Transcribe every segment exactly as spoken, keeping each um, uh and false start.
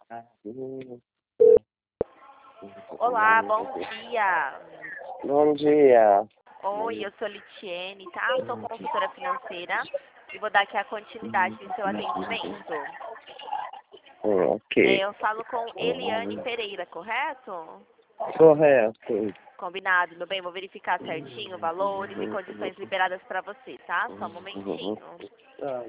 Olá, bom dia. Bom dia. Oi, eu sou Litiene, tá? Eu sou consultora financeira e vou dar aqui a continuidade do seu atendimento. Hum, É, ok. eu falo com Eliane Pereira, correto? Correto. Combinado, meu bem, vou verificar certinho valores e condições liberadas para você, tá? Só um momentinho. Tá.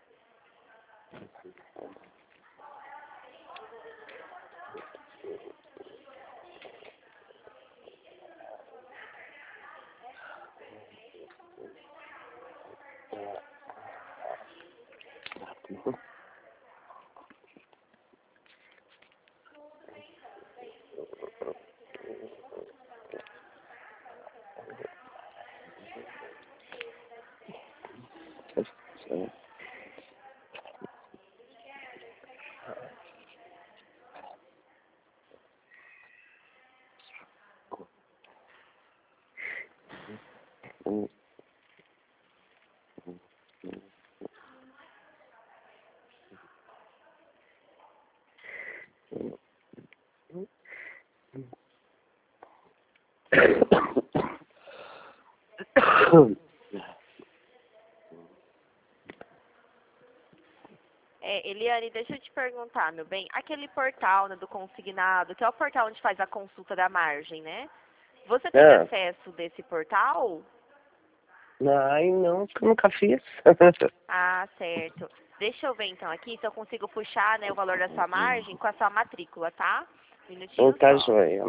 É, Eliane, deixa eu te perguntar, meu bem, aquele portal, né, do consignado, que é o portal onde faz a consulta da margem, né? Você tem Ah, acesso desse portal? ai, não, que eu nunca fiz. Ah, certo. Deixa eu ver então aqui se eu consigo puxar, né, o valor da sua margem com a sua matrícula, tá? Um Não minutinho tá só. joia.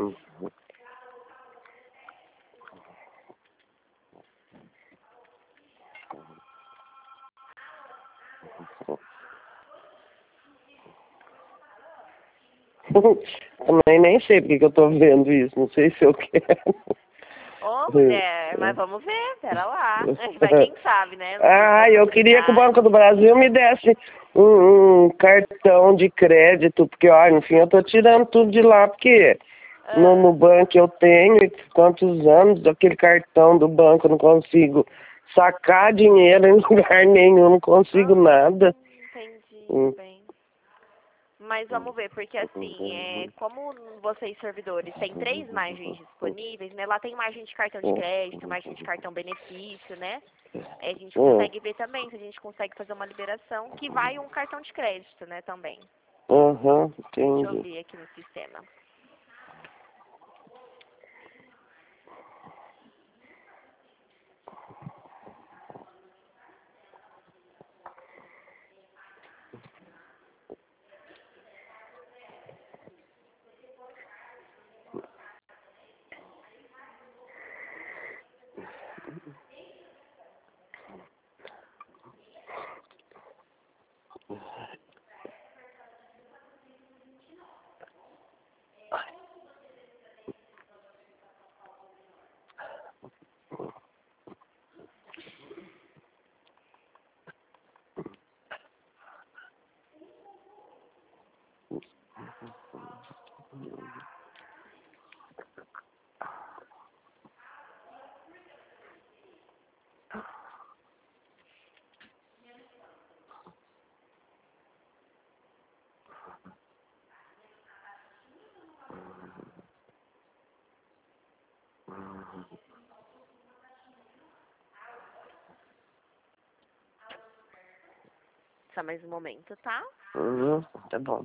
Também nem sei porque que eu tô vendo isso, não sei se eu quero. Ô, mulher, mas vamos ver, pera lá. Vai quem sabe, né? Não existe a Ah, eu queria que o Banco do possibilidade. Brasil me desse um, um cartão de crédito, porque, olha, enfim, eu tô tirando tudo de lá, porque no, Ah, no banco eu tenho e quantos anos daquele cartão do banco eu não consigo sacar dinheiro em lugar nenhum, não consigo ah, nada. entendi, meu Hum. bem. Mas vamos ver, porque assim, é, como vocês servidores têm três margens disponíveis, né? Lá tem margem de cartão de crédito, margem de cartão benefício, né? É, a gente Hum. consegue ver também se a gente consegue fazer uma liberação que vai um cartão de crédito, né, também. Aham, Deixa eu entendi. ver aqui no sistema. Só mais um momento, tá? Uhum, tá bom.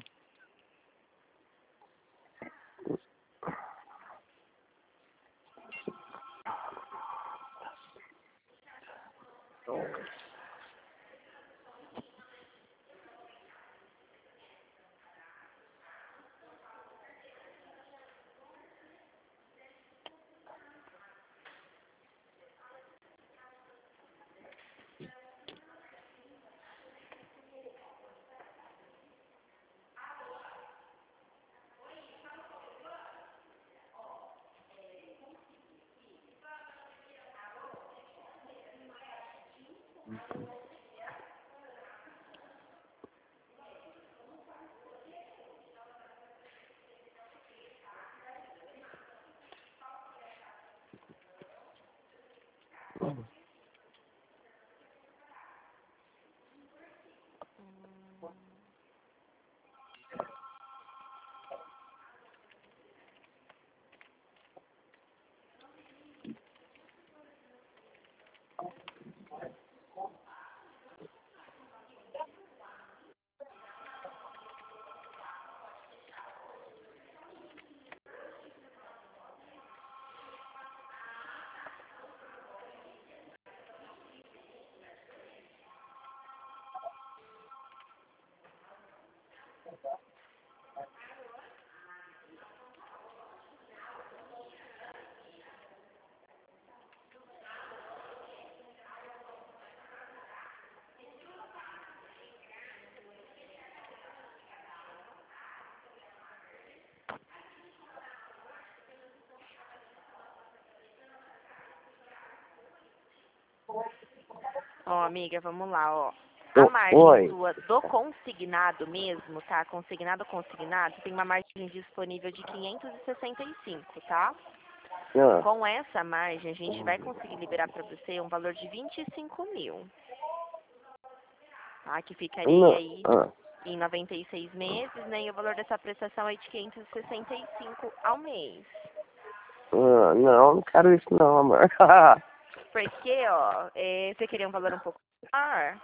Ó, amiga, vamos lá, ó. A margem Oi. sua do consignado mesmo, tá? Consignado, consignado, tem uma margem disponível de quinhentos e sessenta e cinco, tá? Ah, Com essa margem, a gente vai conseguir liberar para você um valor de vinte e cinco mil, tá? Que ficaria não. aí Ah, em noventa e seis meses, né? E o valor dessa prestação é de quinhentos e sessenta e cinco ao mês. ah, não, não quero isso não, amor. Porque, ó, é, você queria um valor um pouco maior?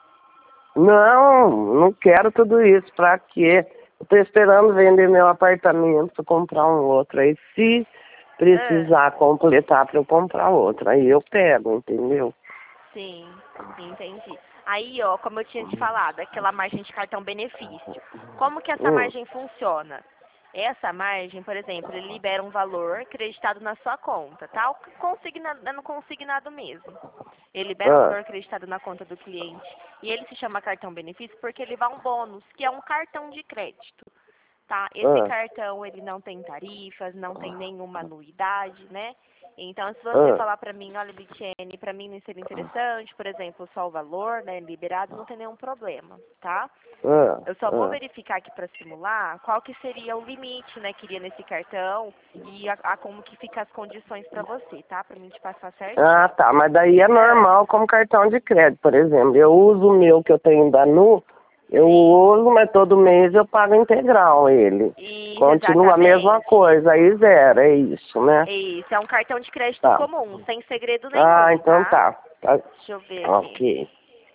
Não, não quero tudo isso. Pra quê? Eu tô esperando vender meu apartamento pra comprar um outro. Aí se Ah, precisar completar pra eu comprar outro, aí eu pego, entendeu? sim, entendi. Aí, ó, como eu tinha te falado, aquela margem de cartão benefício. Como que essa Hum, margem funciona? Essa margem, por exemplo, ele libera um valor acreditado na sua conta, tá? O consignado, é no consignado mesmo. Ele libera um ah, valor acreditado na conta do cliente. E ele se chama cartão benefício porque ele dá um bônus, que é um cartão de crédito, tá? Esse ah, cartão, ele não tem tarifas, não tem nenhuma anuidade, né? Então, se você ah, falar pra mim, olha, Litiene, pra mim não seria interessante, por exemplo, só o valor, né, liberado, não tem nenhum problema, tá? ah, Eu só vou ah. verificar aqui para simular qual que seria o limite, né, que iria nesse cartão e a, a como que fica as condições para você, tá? Pra mim te passar Ah, certinho. tá, mas daí é Ah, normal como cartão de crédito, por exemplo. Eu uso o meu que eu tenho da Nu, eu sim. uso, mas todo mês eu pago integral ele. Isso, Continua a mesma exatamente. coisa, aí zero, é isso, né? Isso, é um cartão de crédito Tá. comum, sem segredo Ah, nenhum, então tá? tá. Tá. Deixa eu ver aqui. Ok.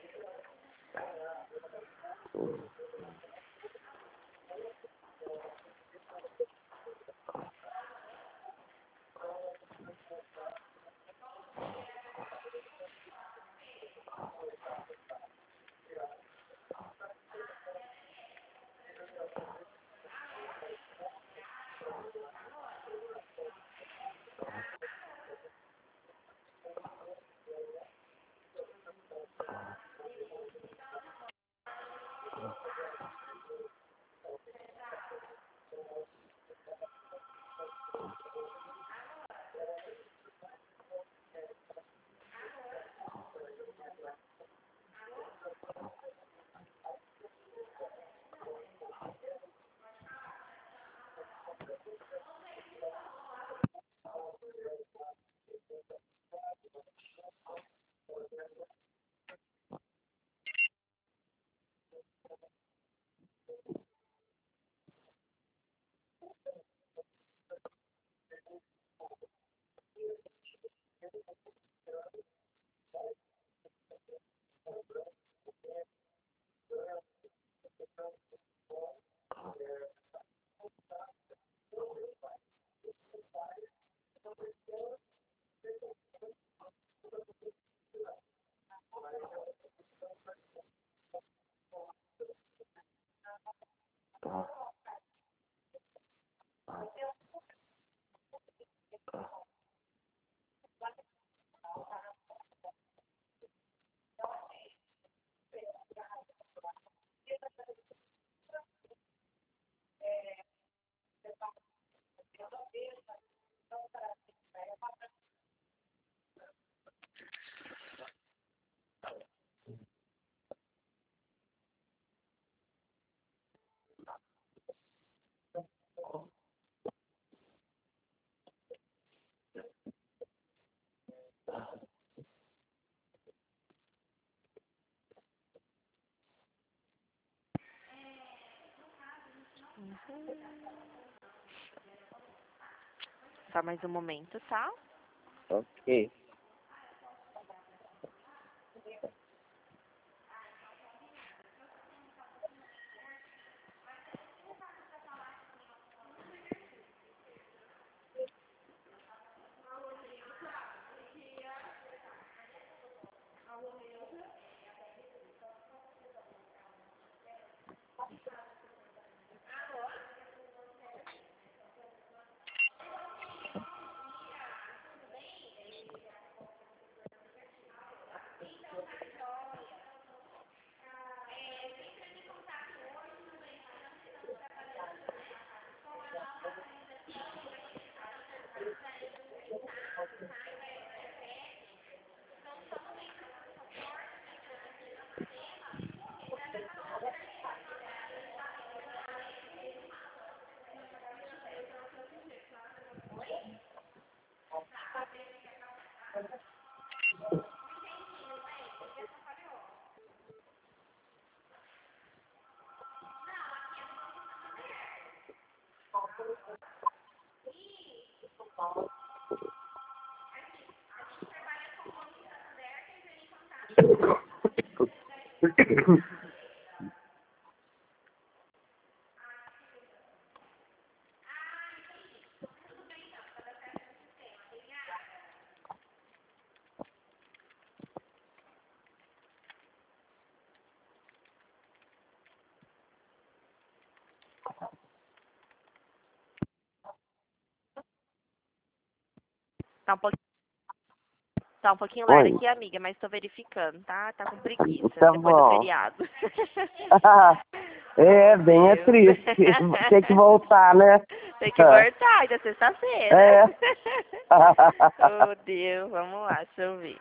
Só mais um momento, tá? Ok. Tá um pouquinho, tá um pouquinho lerdo Oi. aqui, amiga, mas tô verificando, tá? Tá com preguiça Tá depois do bom. feriado. É, bem é triste. Tem que voltar, né? Tem que voltar, ainda é sexta-feira. É. Oh, Deus, vamos lá, deixa eu ver.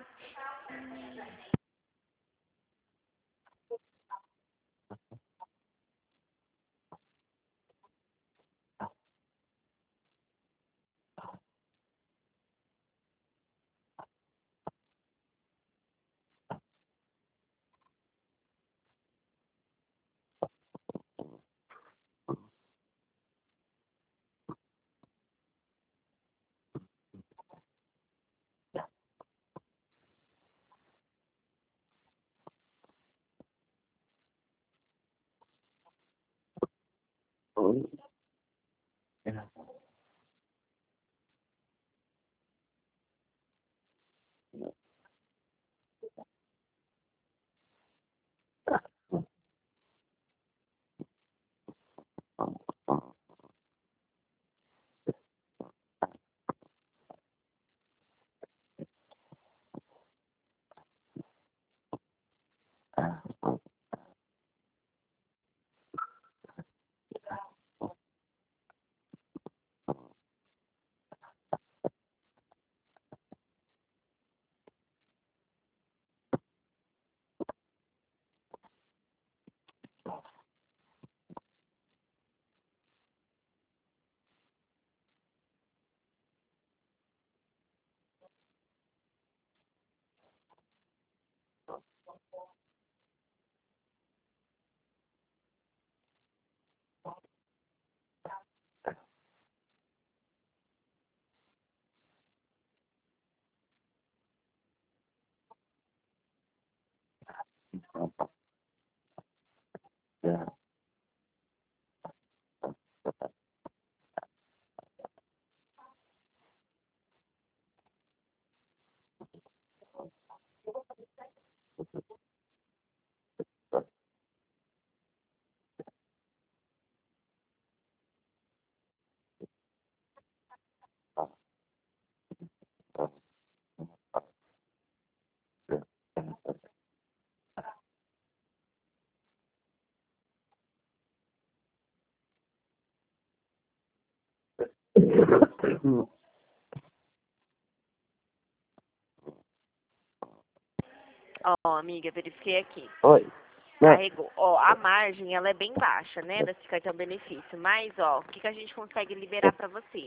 Ó, amiga, verifiquei aqui. Oi. Carregou. Ó, a margem, ela é bem baixa, né, desse cartão benefício. Mas, ó, o que, que a gente consegue liberar pra você?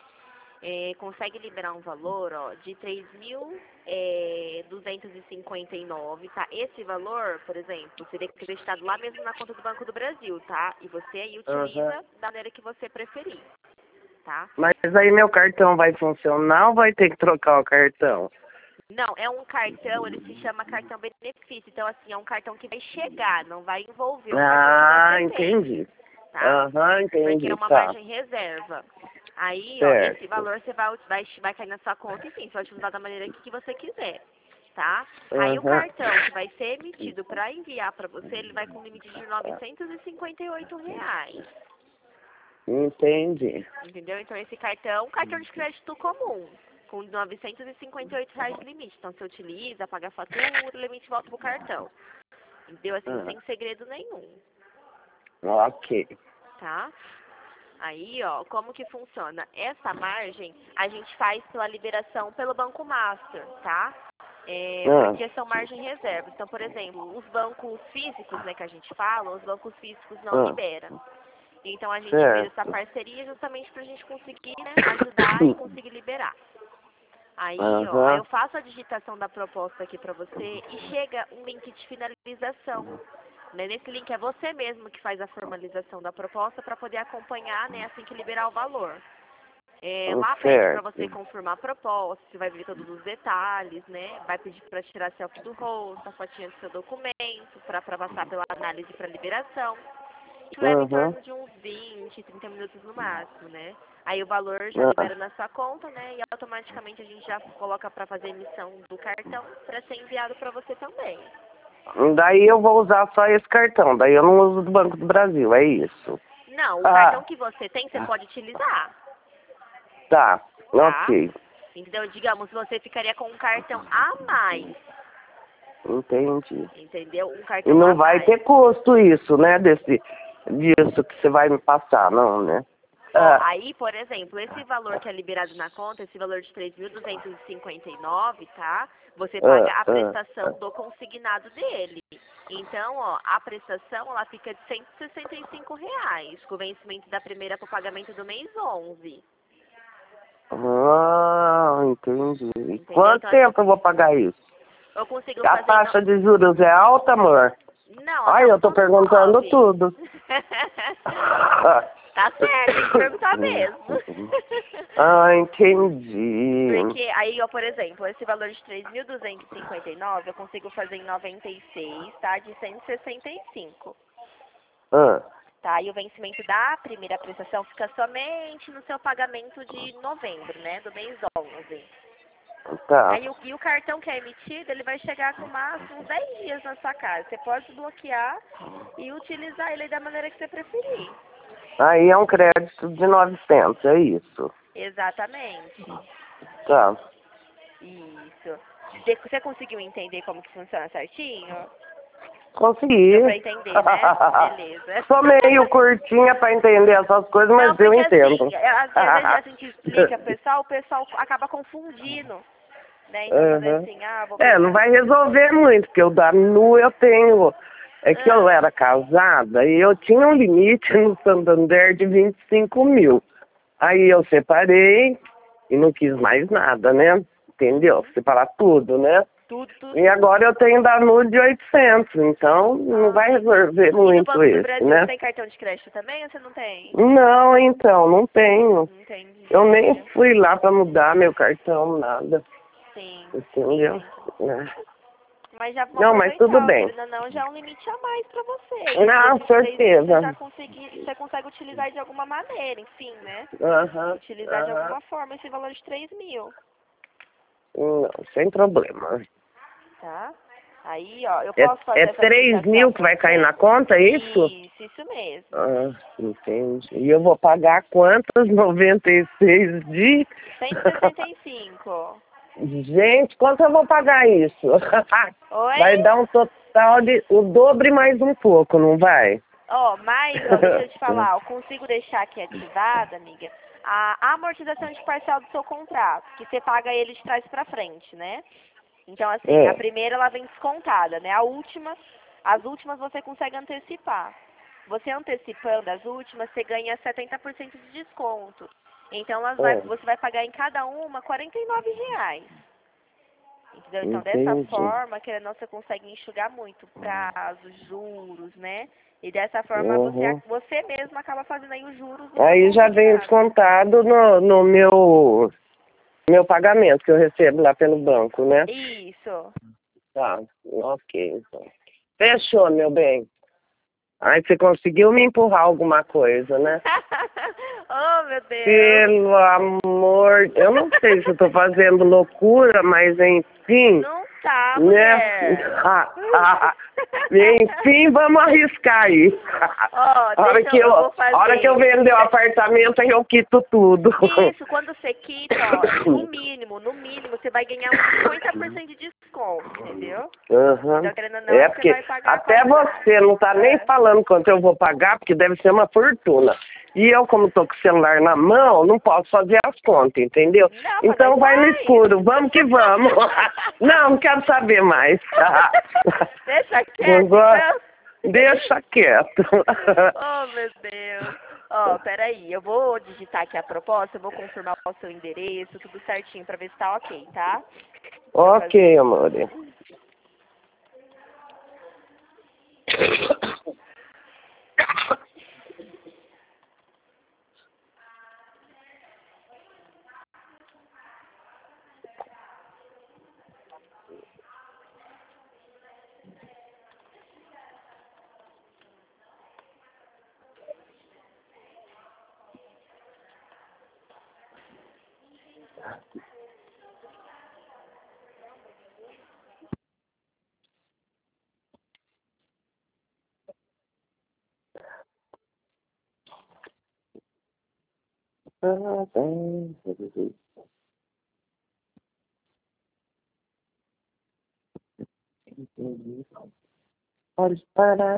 É, consegue liberar um valor, ó, de três mil duzentos e cinquenta e nove, tá? Esse valor, por exemplo, seria acreditado lá mesmo na conta do Banco do Brasil, tá? E você aí utiliza Uhum. da maneira que você preferir, tá? Mas aí meu cartão vai funcionar ou vai ter que trocar o cartão? Não, é um cartão, ele se chama cartão benefício. Então, assim, é um cartão que vai chegar, não vai envolver um cartão que Ah, você tem, entendi. tá? Aham, Porque é entendi, uma tá. margem reserva. Aí, ó, esse Certo. valor você vai, vai, vai cair na sua conta e sim, você vai utilizar da maneira que, que você quiser, tá? Aí o Aham. cartão que vai ser emitido para enviar para você, ele vai com limite de novecentos e cinquenta e oito reais. Entendi. Entendeu? Então esse cartão é um cartão de crédito comum, com novecentos e cinquenta e oito reais de limite. Então você utiliza, paga a fatura, o limite volta pro cartão. Entendeu? Assim, Ah, sem segredo nenhum, ok. tá? Aí, ó, como que funciona? Essa margem a gente faz pela liberação pelo Banco Master, tá? É, Ah, porque são margem reserva. Então, por exemplo, os bancos físicos, né, que a gente fala, os bancos físicos não ah, liberam. Então a gente fez essa certo. parceria justamente pra gente conseguir, né, ajudar e conseguir liberar. Aí, ó, aí Aham. eu faço a digitação da proposta aqui pra você e chega um link de finalização Né? Nesse link é você mesmo que faz a formalização da proposta para poder acompanhar, né, assim que liberar o valor. É, lá pede para você confirmar a proposta, você vai ver todos os detalhes, né? Vai pedir para tirar selfie do rosto, a fotinha do seu documento, para passar pela análise para liberação. Isso leva em torno de uns vinte, trinta minutos no máximo, né? Aí o valor já libera na sua conta, né? E automaticamente a gente já coloca para fazer a emissão do cartão para ser enviado para você também. Daí eu vou usar só esse cartão, daí eu não uso do Banco do Brasil, é isso? Não, o ah. cartão que você tem, você pode utilizar. Tá, tá, ok. Então, digamos, você ficaria com um cartão a mais. Entendi. Entendeu? Um cartão e não a vai mais. ter custo isso, né? Desse, disso que você vai me passar, não, né? Ó, ah. Aí, por exemplo, esse valor que é liberado na conta, esse valor de três mil duzentos e cinquenta e nove, tá? Você paga ah, a prestação ah, do consignado dele. Então, ó, a prestação, ela fica de cento e sessenta e cinco reais, com o vencimento da primeira para o pagamento do mês onze. Ah, entendi. Entendeu? Quanto Então, tempo eu vou pagar isso? Eu consigo A fazer... taxa no... de juros é alta, amor? Não, Ai, eu tô perguntando nove. tudo. Tá certo, tem que perguntar mesmo. Ah, entendi. Porque aí, ó, por exemplo, esse valor de três mil duzentos e cinquenta e nove eu consigo fazer em noventa e seis, tá? De cento e sessenta e cinco. Ah. Tá? E o vencimento da primeira prestação fica somente no seu pagamento de novembro, né? Do mês onze. Tá. Aí o, e o cartão que é emitido, ele vai chegar com máximo uns dez dias na sua casa. Você pode bloquear e utilizar ele da maneira que você preferir. Aí é um crédito de novecentos, é isso? Exatamente. Tá. Isso. Você conseguiu entender como que funciona certinho? Consegui. Deu pra entender, né? Beleza. Sou meio curtinha pra entender essas coisas, mas Não, porque, eu entendo. Assim, às vezes a gente explica pro pessoal, o pessoal acaba confundindo. Né? Então, uhum. Fazer assim, ah, vou É, não vai resolver muito, porque o da Nu eu tenho. É que ah. eu era casada e eu tinha um limite no Santander de vinte e cinco mil. Aí eu separei e não quis mais nada, né? Entendeu? Separar tudo, né? Tudo, tudo. E agora eu tenho da Nu de oitocentos, então ah, não vai resolver muito isso, né? E no Banco do Brasil você tem cartão de crédito também ou você não tem? Não, então, não tenho. Entendi. Eu nem fui lá pra mudar meu cartão, nada. Sim. Entendeu? Sim. É. Mas já não, mas tudo bem. Não, não, já é um limite a mais pra você. Não, certeza. Você já consegue, você consegue utilizar de alguma maneira, enfim, né? Uh-huh, utilizar uh-huh. de alguma forma esse valor de três mil. Não, sem problema. Tá? Aí, ó, eu posso é, fazer É três mil que vai cair na conta, é isso? Isso, isso mesmo. Ah, entendi. E eu vou pagar quantas? noventa e seis de... cento e sessenta e cinco. Gente, quanto eu vou pagar isso? Oi? Vai dar um total de... o dobro e mais um pouco, não vai? Ó, oh, mas, ó, deixa eu te falar, eu consigo deixar aqui ativada, amiga, a amortização de parcela do seu contrato, que você paga ele de trás pra frente, né? Então, assim, é. a primeira ela vem descontada, né? A última, as últimas você consegue antecipar. Você antecipando as últimas, você ganha setenta por cento de desconto. Então, elas vai, você vai pagar em cada uma quarenta e nove reais. Entendeu? Então, Entendi. dessa forma, que você consegue enxugar muito prazo, juros, né? E dessa forma, uhum. você, você mesmo acaba fazendo aí os juros. Aí já vem descontado no, no meu, meu pagamento que eu recebo lá pelo banco, né? Isso. Tá, ok, então. Fechou, meu bem. Ai, você conseguiu me empurrar alguma coisa, né? Oh, meu Deus. Pelo amor... Eu não sei se eu tô fazendo loucura, mas enfim... Não tá, mulher. Né? Ah, ah, enfim, vamos arriscar aí. Oh, a hora que eu, eu a hora que eu vender o apartamento, aí eu quito tudo. Isso, quando você quita, ó, no mínimo, no mínimo, você vai ganhar uns cinquenta por cento de desconto, entendeu? Uhum. Então, querendo ou não, é, você porque vai pagar até você não tá nem é. falando quanto eu vou pagar, porque deve ser uma fortuna. E eu, como tô com o celular na mão, não posso fazer as contas, entendeu? Não, então vai vai. no escuro, vamos que vamos. Não, não quero saber mais. Deixa quieto, Agora, então. Deixa quieto. Oh, meu Deus. Ó, oh, peraí, eu vou digitar aqui a proposta, eu vou confirmar o seu endereço, tudo certinho, pra ver se tá ok, tá? Ok, amor. Pode parar.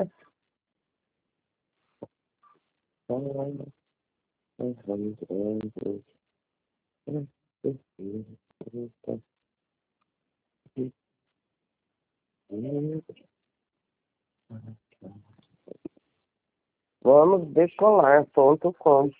Vamos decolar ponto com.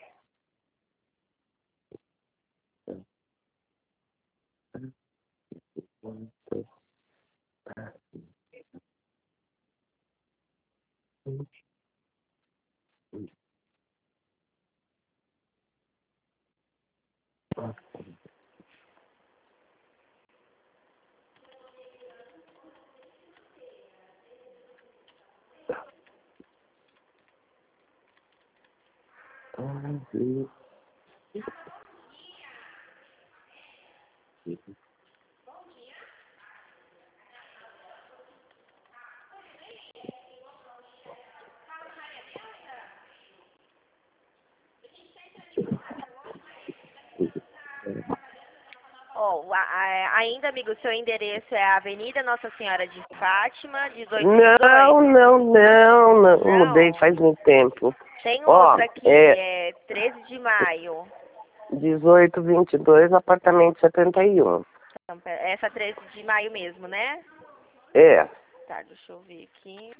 Oh, a, a, ainda, amigo, seu endereço é a Avenida Nossa Senhora de Fátima, dezoito Não, não, não, não, Não. mudei faz muito tempo. Tem Ó, outra aqui, é- é treze de maio. dezoito, vinte e dois, apartamento setenta e um. Então, pera- essa treze de maio mesmo, né? É. Tá, deixa eu ver aqui.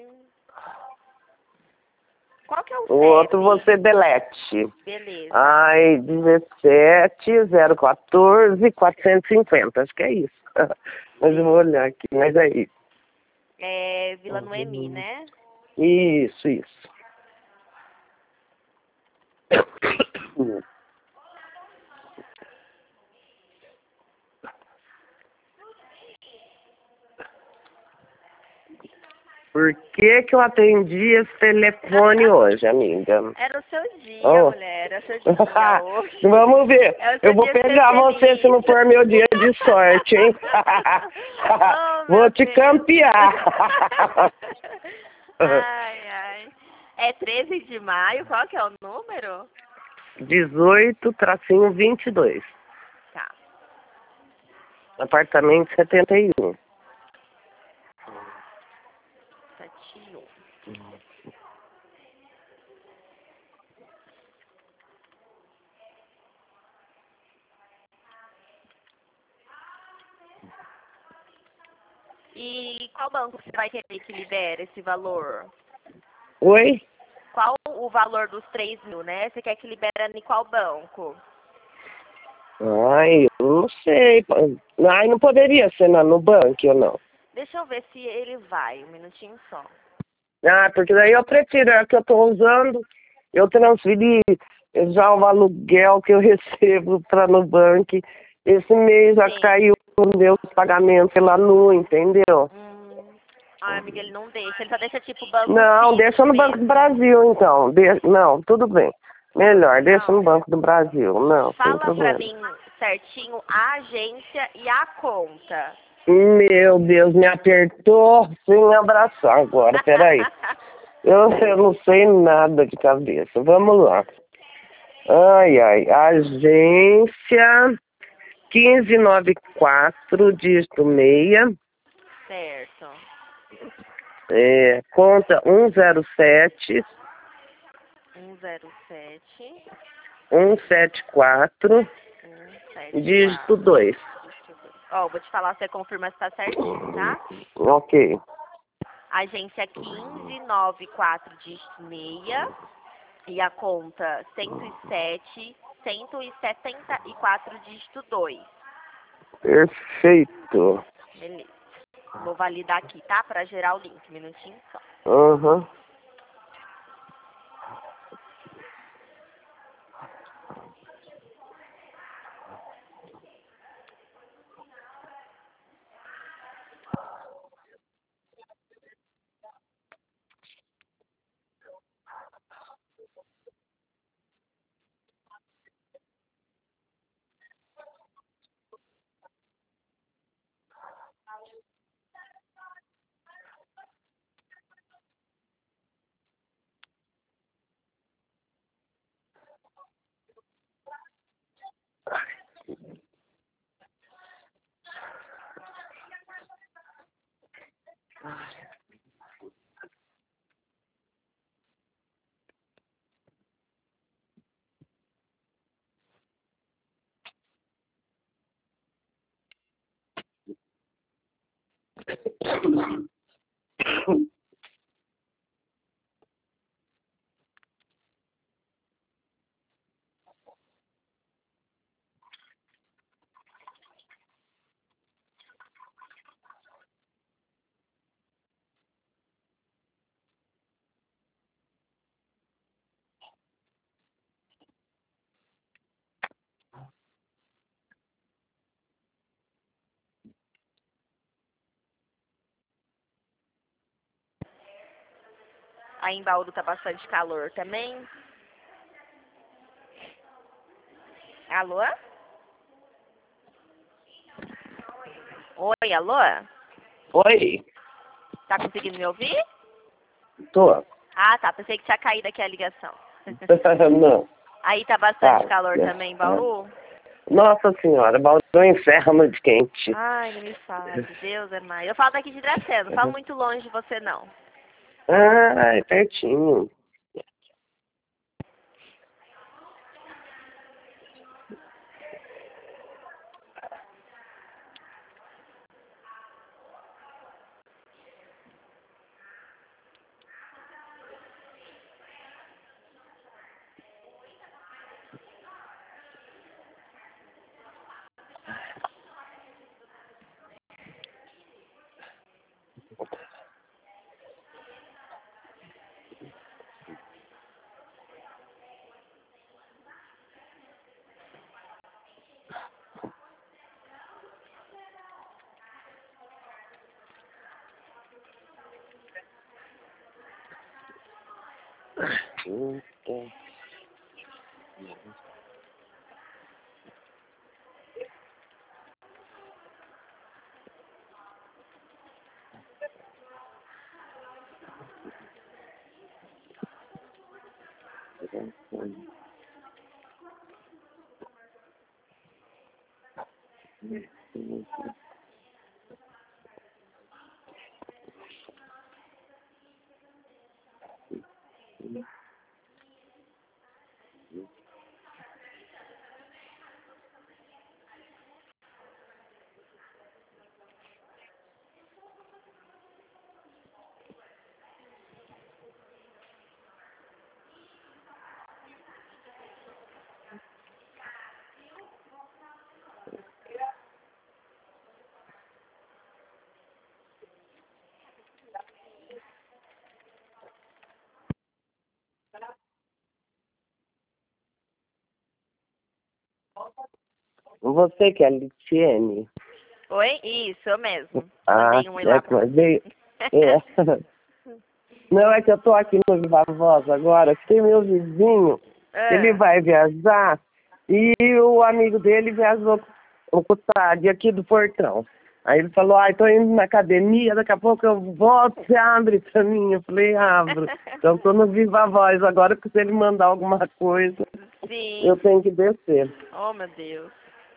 Qual que é o O outro C E P? você delete. Beleza. Ai, dezessete, zero quatorze, quatrocentos e cinquenta, acho que é isso. Mas eu vou olhar aqui, mas é isso. É Vila Noemi, né? Isso, isso. Por que que eu atendi esse telefone hoje, amiga? Era o seu dia, Oh. mulher. Era o seu dia hoje. Vamos ver. É o seu Eu vou dia de ser pegar você feliz. se não for meu dia de sorte, hein? Oh, Vou meu te Deus. campear. Ai, ai. É treze de maio, qual que é o número? dezoito, tracinho vinte e dois. Tá. Apartamento setenta e um. Sete e um. E qual banco você vai querer que libere esse valor? Oi? Qual o valor dos três mil, né? Você quer que libere em qual banco? Ai, eu não sei. Ai, não poderia ser na, no banco ou não? Deixa eu ver se ele vai, um minutinho só. Ah, porque daí eu prefiro, é a que eu tô usando, eu transferi já o aluguel que eu recebo para no banco. Esse mês já Sim. caiu os meus pagamentos pela Nu, entendeu? Hum. Ai, amiga, ele não deixa. Ele só deixa tipo banco Não, fixo deixa no Banco do mesmo. Brasil, então. De... Não, tudo bem. Melhor, deixa no Não. Banco do Brasil. Não, sem Fala pra problema. mim certinho a agência e a conta. Meu Deus, me apertou sem me abraçar agora, peraí. Eu, eu não sei nada de cabeça. Vamos lá. Ai, ai. Agência quinze noventa e quatro, dígito seis. Certo. É, conta um zero sete, um zero sete, um sete quatro, um sete dígito quatro. dois. Ó, vou te falar, você confirma se tá certinho, tá? Ok. Agência quinze noventa e quatro, dígito seis. E a conta cento e sete, cento e setenta e quatro, dígito dois. Perfeito. Beleza. Vou validar aqui, tá? Pra gerar o link. Um minutinho só. Uhum. Aí em Bauru tá bastante calor também. Alô? Oi, alô? Oi, Tá conseguindo me ouvir? tô. Ah, tá. Pensei que tinha caído aqui a ligação. Não, Aí tá bastante tá. calor né, também em é. Bauru? Nossa senhora, Bauru é um inferno de quente. Ai, não me fale. Deus é mais. Eu falo daqui de Dracena, não falo muito longe de você, não. Ah, é pertinho. Você que é a Litiene? Oi? Isso, eu mesmo. Ah, Mandei um oi é lá que pra mandei. você. É. Não, é que eu tô aqui no Viva Voz agora, que tem meu vizinho, ele Ah, vai viajar, e o amigo dele viajou com o Tade aqui do Portão. Aí ele falou, ai, tô indo na academia, daqui a pouco eu volto, você abre pra mim. Eu falei, abro. Então tô no Viva Voz agora, que se ele mandar alguma coisa, eu Sim. tenho que descer. Oh, meu Deus.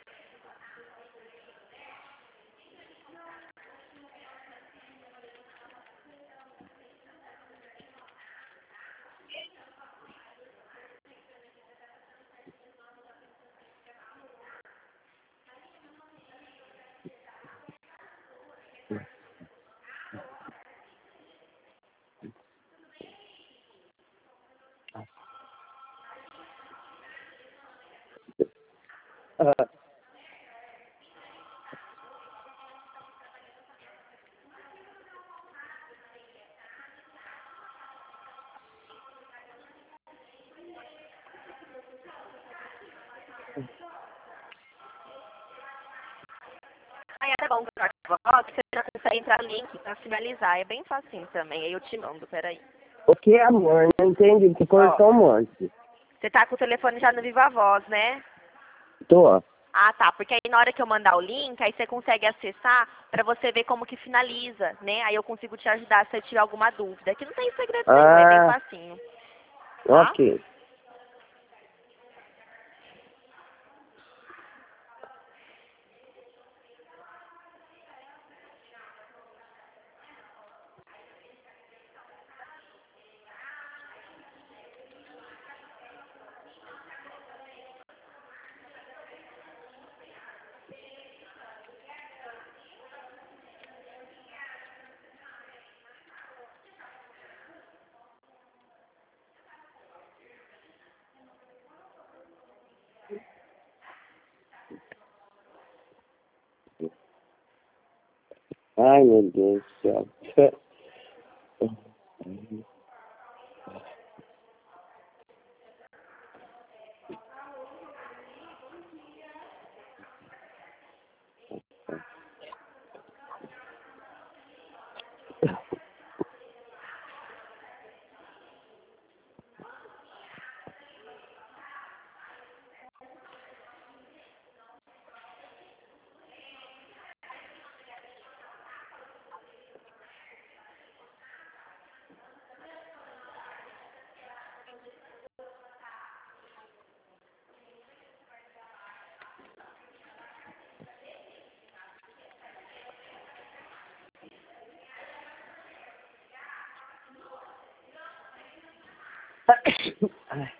Ah, Aí é bom que você já consegue entrar no link pra finalizar. É bem facinho também. Aí eu te mando, peraí. o que é amor? Não entendi, que Ó, cortou um monte. você tá com o telefone já no Viva Voz, né? Tô. Ah, tá. Porque aí na hora que eu mandar o link, aí você consegue acessar pra você ver como que finaliza, né? Aí eu consigo te ajudar se você tiver alguma dúvida. Que não tem segredo nenhum, é bem Ah, facinho. Tá? ok. Ai, meu Deus do céu. Ai.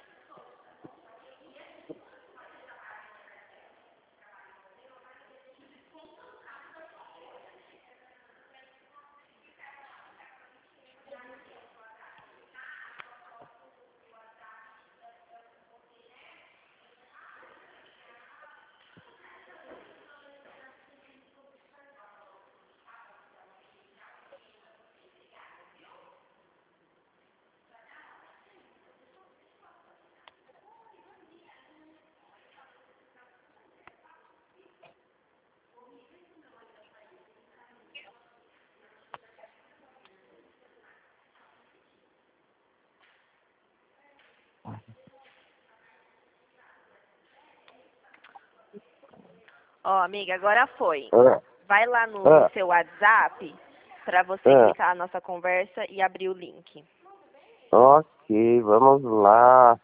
Ó, amiga, agora foi. Ah, Vai lá no ah, seu WhatsApp pra você ah. clicar na nossa conversa e abrir o link. Ok, vamos lá.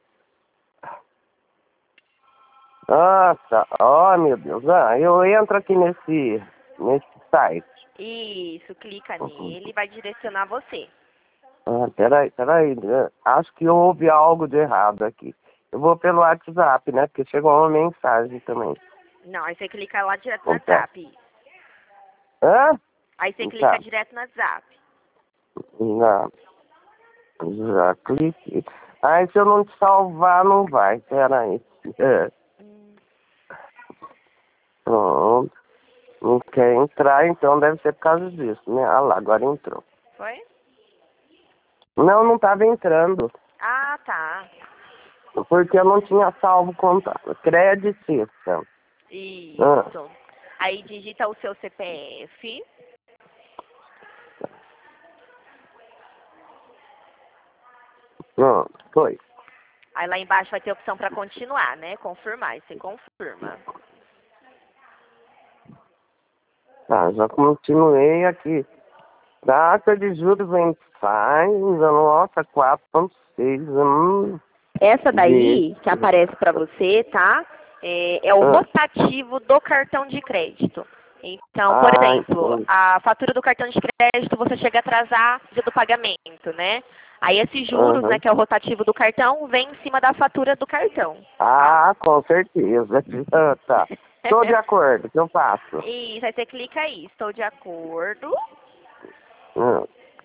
Ah, tá. Oh, meu Deus. Ah, eu entro aqui nesse, nesse site. Isso, clica Uhum. nele e vai direcionar você. Ah, peraí, peraí. né? Acho que houve algo de errado aqui. Eu vou pelo WhatsApp, né? Porque chegou uma mensagem também. Não, aí você clica lá direto no Opa. WhatsApp. Hã? Aí você Tá. clica direto no WhatsApp. Já, já cliquei. Aí se eu não te salvar, não vai. Peraí. É. Hum, Pronto. Não quer entrar, então deve ser por causa disso, né? Ah lá, agora entrou. foi? Não, não estava entrando. Ah, tá. Porque eu não tinha salvo contato. Crédito system. Isso. Aí digita o seu C P F. Pronto, foi. Aí lá embaixo vai ter opção pra continuar, né? Confirmar. Aí você confirma. Tá, já continuei aqui. Data de juros mensais, nossa, quatro ponto seis. Hum, Essa de... daí que aparece para você, tá? É, é o Ah, rotativo do cartão de crédito. Então, por ai, exemplo, hum, a fatura do cartão de crédito você chega a atrasar dia do pagamento, né? Aí esses juros, né, aham. que é o rotativo do cartão, vem em cima da fatura do cartão, tá? Ah, com certeza. Ah, tá. Estou de acordo, o que eu faço? Isso, aí você clica aí, estou de acordo. Hum.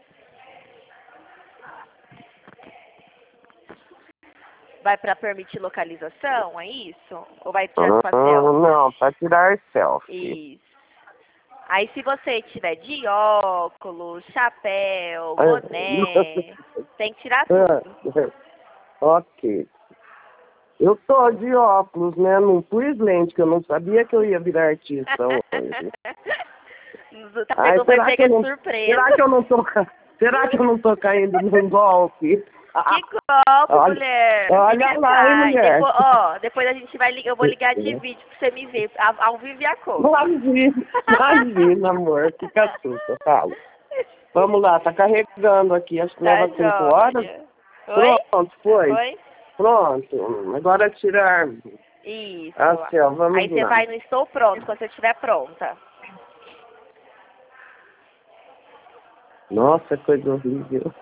Vai para permitir localização, é isso? Ou vai direto para Hum, selfie? não, para tirar selfie. Isso. Aí se você tiver de óculos, chapéu, Ah, boné, tem que tirar ah, tudo. ok. Eu tô de óculos, né? Não pus lente, que eu não sabia que eu ia virar artista hoje. Tá Ai, pegou, foi será que pega eu de não, surpresa. será que eu não tô, ca- será que eu não tô caindo num golpe? Que golpe, Olha, olha. olha Fica lá, hein, cai. mulher. Depois, ó, depois a gente vai ligar, eu vou ligar de vídeo pra você me ver, ao, ao vivo e a cor. Imagina, imagina, amor, fica sussa, fala. Vamos lá, tá carregando aqui, acho que Tá leva cinco horas. jóia. Oi? Pronto, foi. Oi? Pronto, agora tirar. Isso. Ah, céu, Aí vamos você lá. vai no estou pronto, quando você estiver pronta. Nossa, coisa horrível.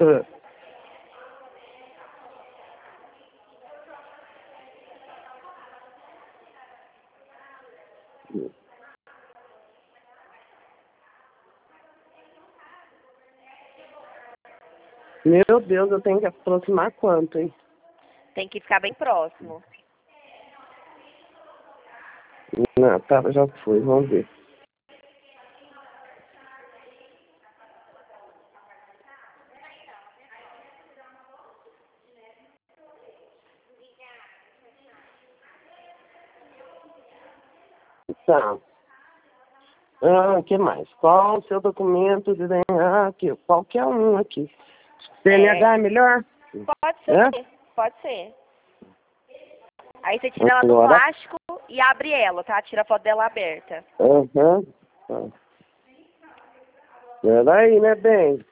Meu Deus, eu tenho que aproximar quanto, hein? Tem que ficar bem próximo. Não, tá, já foi, vamos ver. Tá. Ah, o que mais? Qual o seu documento de D N A aqui? Qualquer um aqui. C N H é, é melhor? Pode ser, é? pode ser. Aí você tira ela do plástico e abre ela, tá? Tira a foto dela aberta. Aham. Uhum. Peraí, né, bem?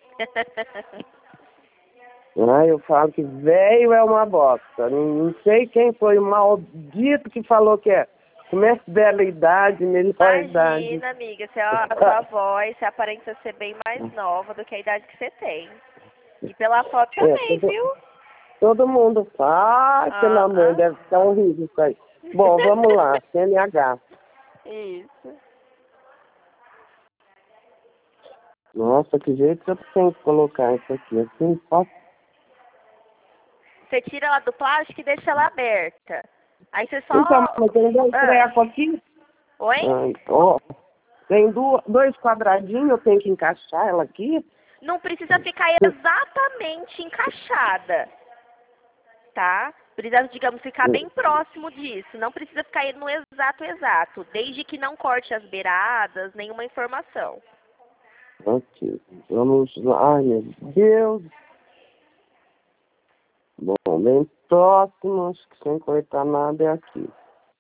Ah, eu falo que velho é uma bosta. Não sei quem foi o maldito que falou que é. Começa bela idade, melhor Imagina, idade. Imagina, amiga, você, a sua voz, você aparenta ser bem mais nova do que a idade que você tem. E pela foto também, é, todo, viu? Todo mundo fala, ah, pelo amor, deve ficar horrível isso aí. Bom, vamos lá, C N H. Isso. Nossa, que jeito que eu tenho que colocar isso aqui, assim, posso? Você tira ela do plástico e deixa ela aberta. Aí você só... Então, mas tem dois ah. trecos aqui. Oi? Ah, ó, tem do, dois quadradinhos, eu tenho que encaixar ela aqui. Não precisa ficar exatamente encaixada, tá? Precisa, digamos, ficar bem próximo disso. Não precisa ficar no exato, exato. Desde que não corte as beiradas, nenhuma informação. Ok, vamos lá. Ai, meu Deus. Bom, bem próximo, acho que sem cortar nada é aqui.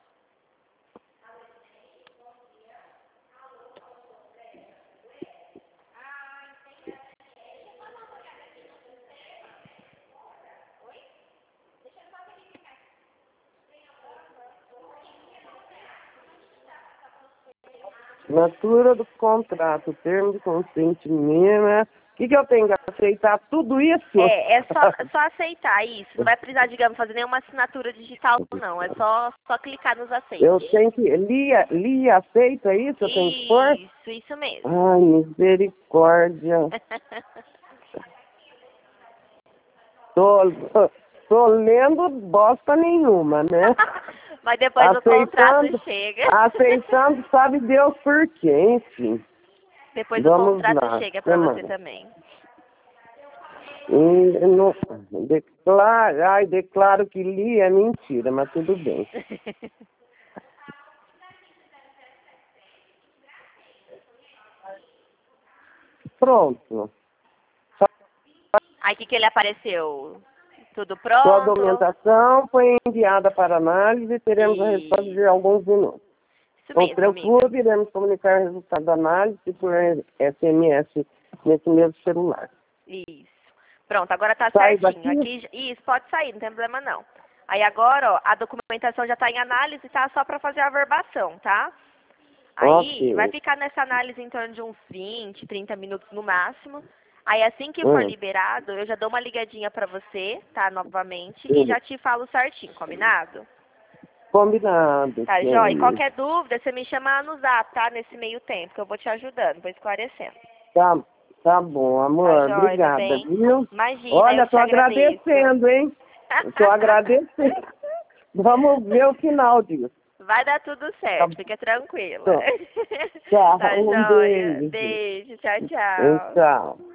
Assinatura do contrato, termo de consentimento. O que, que eu tenho que aceitar? Tudo isso? É, é só, só aceitar isso. Não vai precisar, digamos, fazer nenhuma assinatura digital, não. É só, só clicar nos aceites. Eu tenho que... Lia, Lia aceita isso? Eu tenho que pôr? Isso, isso mesmo. Ai, misericórdia. tô, tô, tô lendo bosta nenhuma, né? Mas depois aceitando, o contrato chega. Aceitando, sabe Deus por quê, enfim. Depois Vamos o contrato lá. chega pra você também. E, não, declaro, ai, declaro que li é mentira, mas tudo bem. Pronto. Aí o que, que ele apareceu? Tudo pronto? Sua documentação foi enviada para análise e teremos e... a resposta de alguns minutos. Isso Com mesmo, tranquilo, iremos comunicar o resultado da análise por S M S nesse mesmo celular. Isso. Pronto, agora tá Sai certinho. daqui? Aqui, isso, pode sair, não tem problema não. Aí agora, ó, a documentação já tá em análise, tá? Só pra fazer a averbação, tá? Aí okay. Vai ficar nessa análise em torno de uns vinte, trinta minutos no máximo. Aí assim que for hum. liberado, eu já dou uma ligadinha pra você, tá? Novamente, Sim. e já te falo certinho, combinado? Combinado. Tá, Jó, e qualquer dúvida, você me chama no zap, tá? Nesse meio tempo, que eu vou te ajudando, vou esclarecendo. Tá, tá bom, amor. Tá, obrigada, viu? Imagina, Olha, eu tô agradecendo, hein? Eu tô agradecendo. Vamos ver o final disso. Vai dar tudo certo, tá. Fica tranquila. Tchau, Tá, um joia. beijo. Beijo, tchau, tchau. Tchau.